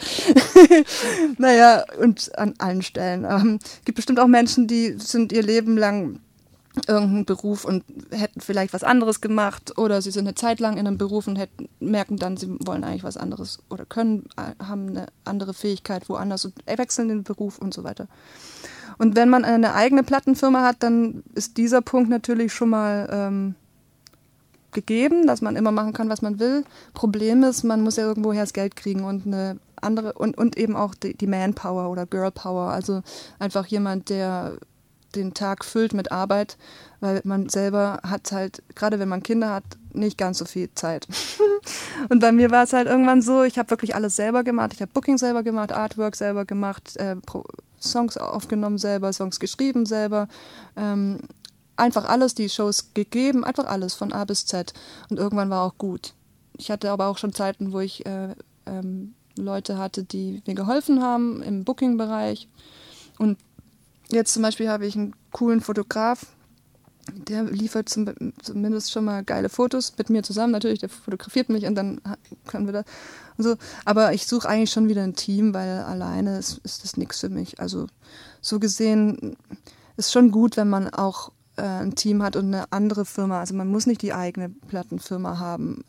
[SPEAKER 2] Naja, und an allen Stellen. Gibt bestimmt auch Menschen, die sind ihr Leben lang irgendeinen Beruf und hätten vielleicht was anderes gemacht oder sie sind eine Zeit lang in einem Beruf und merken dann, sie wollen eigentlich was anderes oder haben eine andere Fähigkeit woanders und wechseln den Beruf und so weiter. Und wenn man eine eigene Plattenfirma hat, dann ist dieser Punkt natürlich schon mal gegeben, dass man immer machen kann, was man will. Problem ist, man muss ja irgendwoher das Geld kriegen und eine andere und eben auch die Manpower oder Girlpower, also einfach jemand, der den Tag füllt mit Arbeit, weil man selber hat halt, gerade wenn man Kinder hat, nicht ganz so viel Zeit. Und bei mir war es halt irgendwann so, ich habe wirklich alles selber gemacht. Ich habe Booking selber gemacht, Artwork selber gemacht, Songs aufgenommen selber, Songs geschrieben selber, einfach alles, die Shows gegeben, einfach alles von A bis Z. Und irgendwann war auch gut. Ich hatte aber auch schon Zeiten, wo ich Leute hatte, die mir geholfen haben im Booking-Bereich. Und jetzt zum Beispiel habe ich einen coolen Fotograf, der liefert zumindest schon mal geile Fotos mit mir zusammen. Natürlich, der fotografiert mich und dann können wir das. Und so. Aber ich suche eigentlich schon wieder ein Team, weil alleine ist das nichts für mich. Also so gesehen ist schon gut, wenn man auch ein Team hat und eine andere Firma. Also man muss nicht die eigene Plattenfirma haben.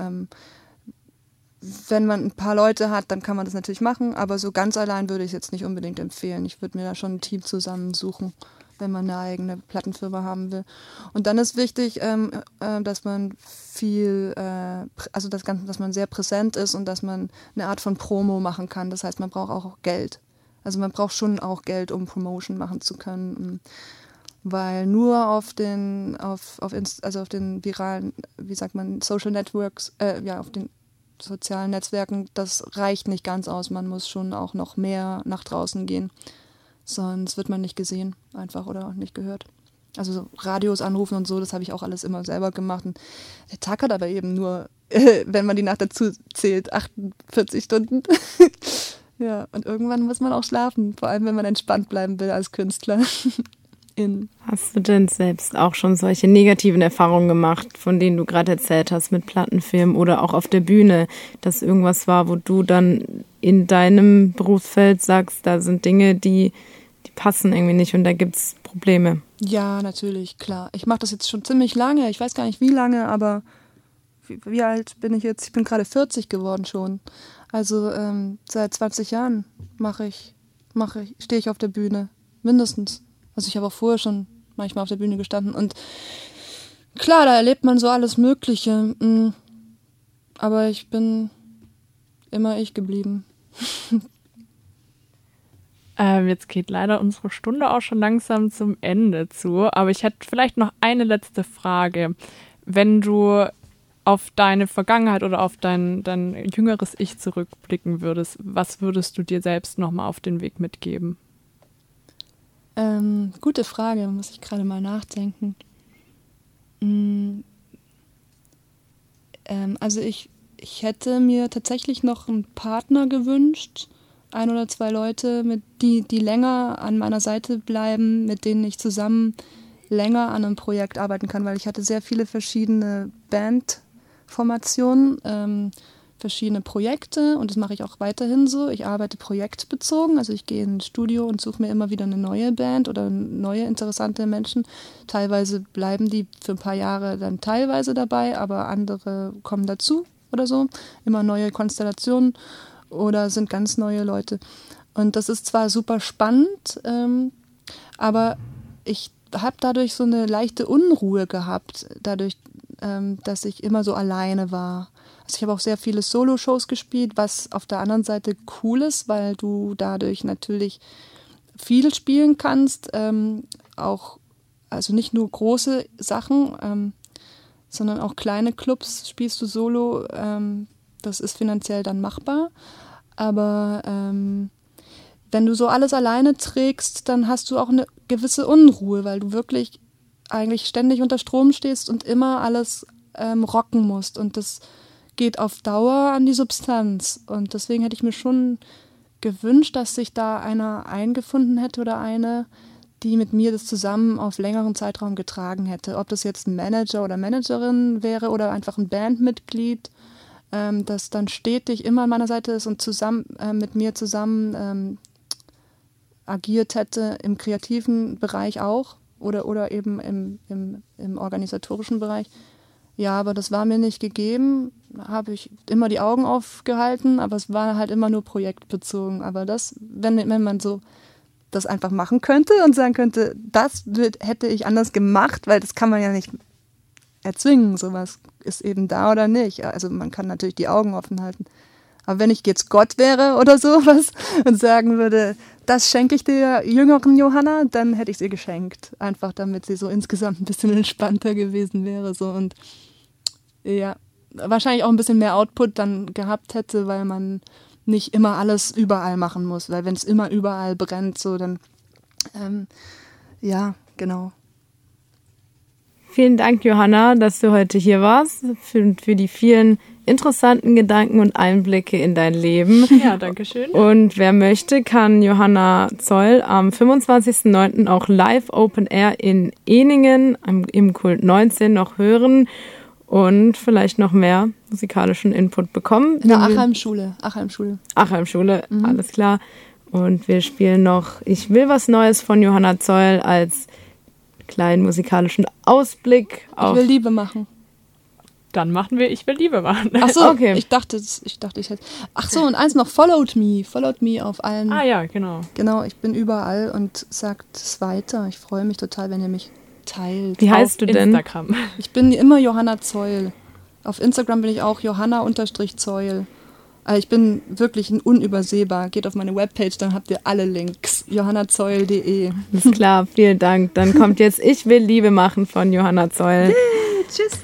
[SPEAKER 2] Wenn man ein paar Leute hat, dann kann man das natürlich machen, aber so ganz allein würde ich es jetzt nicht unbedingt empfehlen. Ich würde mir da schon ein Team zusammensuchen, wenn man eine eigene Plattenfirma haben will. Und dann ist wichtig, dass man dass man sehr präsent ist und dass man eine Art von Promo machen kann. Das heißt, man braucht auch Geld. Also man braucht schon auch Geld, um Promotion machen zu können. Weil nur auf den viralen, wie sagt man, Social Networks, auf den sozialen Netzwerken, das reicht nicht ganz aus. Man muss schon auch noch mehr nach draußen gehen. Sonst wird man nicht gesehen einfach oder auch nicht gehört. Also so Radios anrufen und so, das habe ich auch alles immer selber gemacht. Und der Tag hat aber eben nur, wenn man die Nacht dazu zählt, 48 Stunden. Ja, und irgendwann muss man auch schlafen, vor allem wenn man entspannt bleiben will als Künstler.
[SPEAKER 3] Hast du denn selbst auch schon solche negativen Erfahrungen gemacht, von denen du gerade erzählt hast mit Plattenfirmen oder auch auf der Bühne, dass irgendwas war, wo du dann in deinem Berufsfeld sagst, da sind Dinge, die passen irgendwie nicht und da gibt es Probleme?
[SPEAKER 2] Ja, natürlich, klar. Ich mache das jetzt schon ziemlich lange. Ich weiß gar nicht, wie lange, aber wie alt bin ich jetzt? Ich bin gerade 40 geworden schon. Also seit 20 Jahren stehe ich auf der Bühne, mindestens. Also ich habe auch vorher schon manchmal auf der Bühne gestanden und klar, da erlebt man so alles Mögliche. Aber ich bin immer ich geblieben.
[SPEAKER 1] Jetzt geht leider unsere Stunde auch schon langsam zum Ende zu, aber ich hätte vielleicht noch eine letzte Frage. Wenn du auf deine Vergangenheit oder auf dein jüngeres Ich zurückblicken würdest, was würdest du dir selbst nochmal auf den Weg mitgeben?
[SPEAKER 2] Gute Frage, muss ich gerade mal nachdenken. Also ich hätte mir tatsächlich noch einen Partner gewünscht, 1 oder 2 Leute, die länger an meiner Seite bleiben, mit denen ich zusammen länger an einem Projekt arbeiten kann, weil ich hatte sehr viele verschiedene Bandformationen, verschiedene Projekte und das mache ich auch weiterhin so. Ich arbeite projektbezogen, also ich gehe ins Studio und suche mir immer wieder eine neue Band oder neue interessante Menschen. Teilweise bleiben die für ein paar Jahre dann teilweise dabei, aber andere kommen dazu oder so. Immer neue Konstellationen oder sind ganz neue Leute. Und das ist zwar super spannend, aber ich habe dadurch so eine leichte Unruhe gehabt, dadurch, dass ich immer so alleine war. Also ich habe auch sehr viele Solo-Shows gespielt, was auf der anderen Seite cool ist, weil du dadurch natürlich viel spielen kannst, auch, also nicht nur große Sachen, sondern auch kleine Clubs spielst du solo, das ist finanziell dann machbar, aber wenn du so alles alleine trägst, dann hast du auch eine gewisse Unruhe, weil du wirklich eigentlich ständig unter Strom stehst und immer alles rocken musst und das geht auf Dauer an die Substanz. Und deswegen hätte ich mir schon gewünscht, dass sich da einer eingefunden hätte oder eine, die mit mir das zusammen auf längeren Zeitraum getragen hätte. Ob das jetzt ein Manager oder Managerin wäre oder einfach ein Bandmitglied, das dann stetig immer an meiner Seite ist und zusammen mit mir zusammen agiert hätte im kreativen Bereich auch oder eben im organisatorischen Bereich. Ja, aber das war mir nicht gegeben, habe ich immer die Augen aufgehalten, aber es war halt immer nur projektbezogen. Aber das, wenn man so das einfach machen könnte und sagen könnte, hätte ich anders gemacht, weil das kann man ja nicht erzwingen, sowas ist eben da oder nicht. Also man kann natürlich die Augen offen halten. Aber wenn ich jetzt Gott wäre oder sowas und sagen würde, das schenke ich der jüngeren Johanna, dann hätte ich es ihr geschenkt. Einfach damit sie so insgesamt ein bisschen entspannter gewesen wäre. So. Und ja, wahrscheinlich auch ein bisschen mehr Output dann gehabt hätte, weil man nicht immer alles überall machen muss. Weil wenn es immer überall brennt, so dann ja, genau.
[SPEAKER 3] Vielen Dank, Johanna, dass du heute hier warst, für die vielen interessanten Gedanken und Einblicke in dein Leben.
[SPEAKER 1] Ja, danke schön.
[SPEAKER 3] Und wer möchte, kann Johanna Zoll am 25.09. auch live Open Air in Ehningen im Kult 19 noch hören und vielleicht noch mehr musikalischen Input bekommen.
[SPEAKER 2] In der Achalm-Schule.
[SPEAKER 3] Achalm-Schule, alles klar. Und wir spielen noch Ich will was Neues von Johanna Zoll als kleinen musikalischen Ausblick auf...
[SPEAKER 2] Ich will Liebe machen.
[SPEAKER 1] Dann machen wir Ich will Liebe machen.
[SPEAKER 2] Ach so,
[SPEAKER 3] okay.
[SPEAKER 2] ich dachte, ich hätte... Ach so, und eins noch, Followed Me auf allen...
[SPEAKER 1] Ah ja, genau.
[SPEAKER 2] Genau, ich bin überall und sagt es weiter. Ich freue mich total, wenn ihr mich teilt.
[SPEAKER 3] Wie heißt du denn?
[SPEAKER 1] Instagram.
[SPEAKER 2] Ich bin immer Johanna Zoll. Auf Instagram bin ich auch Johanna_Zoll. Ich bin wirklich unübersehbar. Geht auf meine Webpage, dann habt ihr alle Links. johannazoll.de.
[SPEAKER 3] Ist klar, vielen Dank. Dann kommt jetzt Ich will Liebe machen von Johanna Zoll.
[SPEAKER 2] Tschüss.